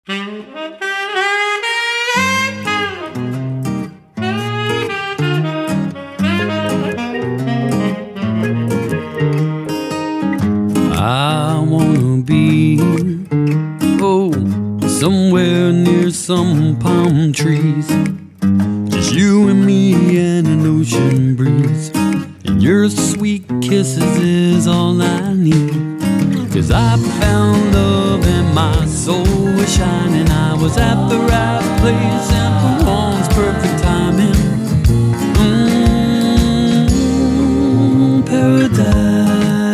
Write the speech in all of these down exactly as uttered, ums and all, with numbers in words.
I wanna be, oh, somewhere near some palm trees. Just you and me and an ocean breeze. And your sweet kisses is all I need. 'Cause I found love and my soul was shining. I was at the right place and for once perfect timing. Mmm, paradise.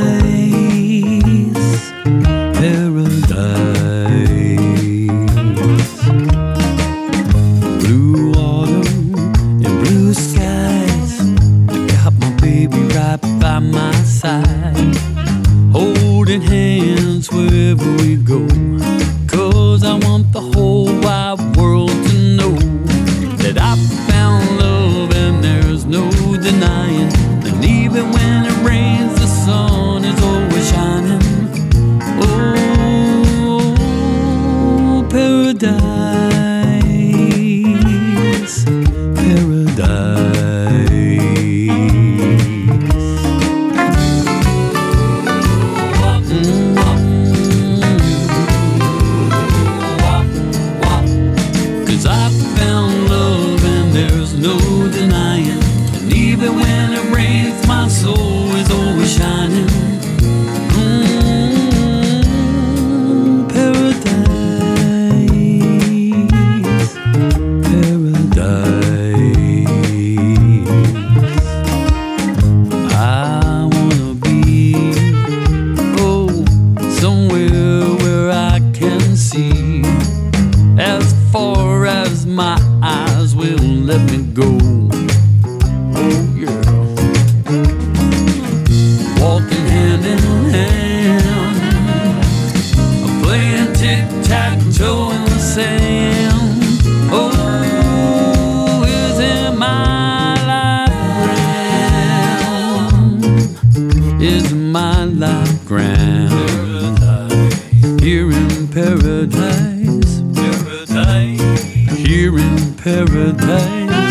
By my side, holding hands wherever we go. 'Cause I want the whole wide world to know that I found love and there's no denying. And even when it rains, the sun is always shining. Oh, paradise, paradise. No denying, and even when it rains, my soul is always shining. Mm, paradise, paradise. I wanna be, oh, somewhere where I can see as far as my eyes will let me go. Oh yeah, walking hand in hand, playing tic-tac-toe in the sand. Oh, isn't my life grand? Isn't my life grand? Here in paradise, paradise. Here in paradise.